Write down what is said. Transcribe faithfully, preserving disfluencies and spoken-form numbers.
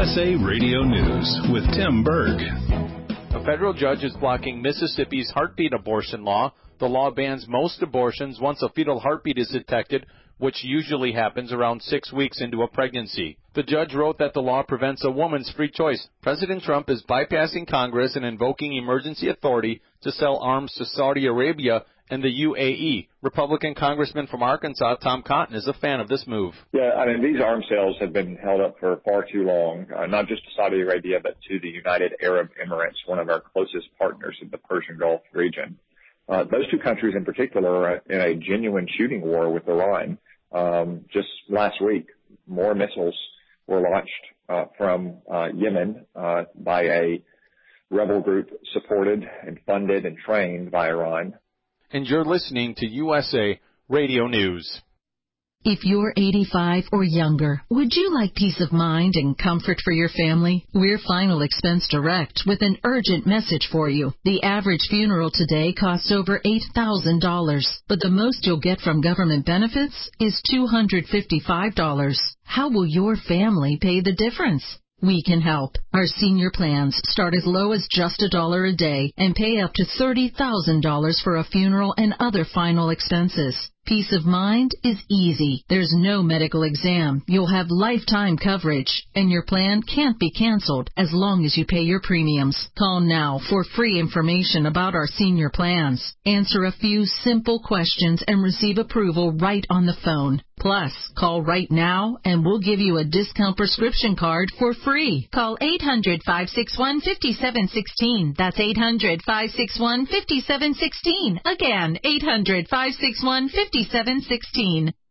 S A Radio News with Tim Berg. A federal judge is blocking Mississippi's heartbeat abortion law. The law bans most abortions once a fetal heartbeat is detected, which usually happens around six weeks into a pregnancy. The judge wrote that the law prevents a woman's free choice. President Trump is bypassing Congress and invoking emergency authority to sell arms to Saudi Arabia and the U A E. Republican Congressman from Arkansas, Tom Cotton, is a fan of this move. Yeah, I mean, these arms sales have been held up for far too long, uh, not just to Saudi Arabia, but to the United Arab Emirates, one of our closest partners in the Persian Gulf region. Uh, those two countries in particular are in a genuine shooting war with Iran. Um, just last week, more missiles were launched uh, from uh, Yemen uh, by a rebel group supported and funded and trained by Iran. And you're listening to U S A Radio News. If you're eighty-five or younger, would you like peace of mind and comfort for your family? We're Final Expense Direct with an urgent message for you. The average funeral today costs over eight thousand dollars, but the most you'll get from government benefits is two hundred fifty-five dollars. How will your family pay the difference? We can help. Our senior plans start as low as just a dollar a day and pay up to thirty thousand dollars for a funeral and other final expenses. Peace of mind is easy. There's no medical exam. You'll have lifetime coverage, and your plan can't be canceled as long as you pay your premiums. Call now for free information about our senior plans. Answer a few simple questions and receive approval right on the phone. Plus, call right now and we'll give you a discount prescription card for free. Call eight hundred, five six one, five seven one six. That's eight hundred, five six one, five seven one six. Again, eight hundred, five six one, five seven one six.